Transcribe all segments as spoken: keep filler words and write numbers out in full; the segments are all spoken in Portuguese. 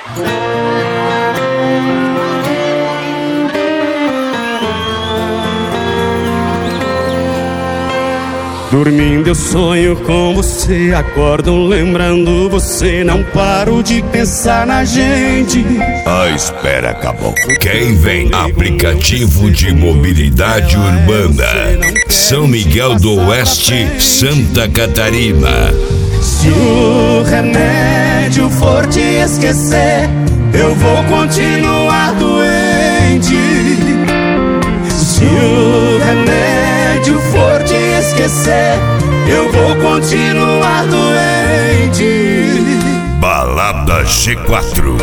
Dormindo eu sonho com você, acordo lembrando você, não paro de pensar na gente. A espera acabou. Quem vem? Aplicativo de mobilidade urbana, São Miguel do Oeste, Santa Catarina. Se o remédio for te esquecer, eu vou continuar doente. Se o remédio for te esquecer, eu vou continuar doente. Balada G quatro.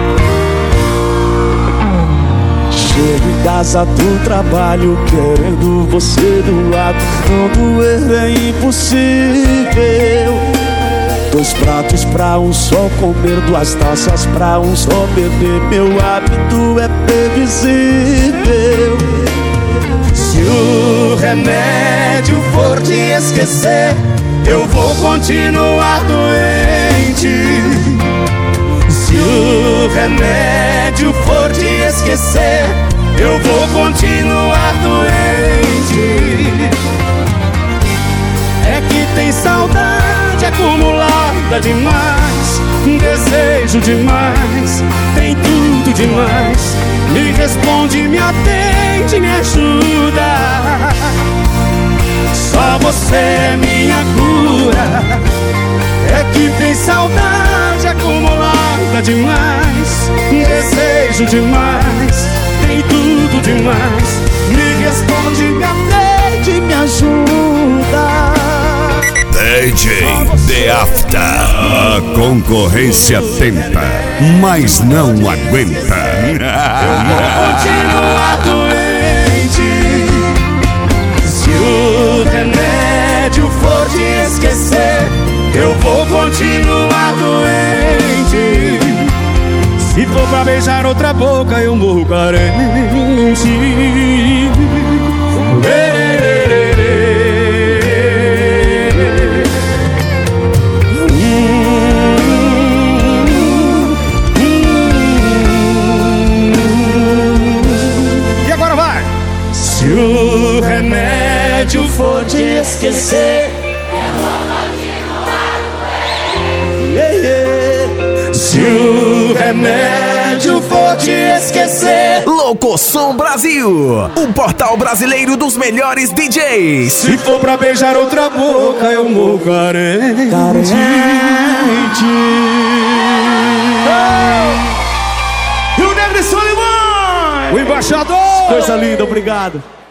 Chego em casa do trabalho querendo você do lado. Não doer é impossível. Dois pratos pra um só comer, duas taças pra um só beber. Meu hábito é previsível. Se o remédio for te esquecer, eu vou continuar doente. Se o remédio for te esquecer, eu vou continuar doente. É que tem saudade acumulada demais, desejo demais, tem tudo demais. Me responde, me atende, me ajuda. Só você é minha cura. É que tem saudade acumulada demais, desejo demais, tem tudo demais. Me responde, me atende, me ajuda. D J The After. A concorrência tenta, mas não aguenta. Eu vou continuar doente. Se o remédio for te esquecer, eu vou continuar doente. Se for pra beijar outra boca, eu morro carente. Se o remédio for te esquecer, eu vou continuar doente. Se o remédio for te esquecer, Locosom Brasil, o portal brasileiro dos melhores D Js. Se for pra beijar outra boca, eu morro carente. Carente. E o Negro Solimões, o embaixador. Coisa linda, obrigado.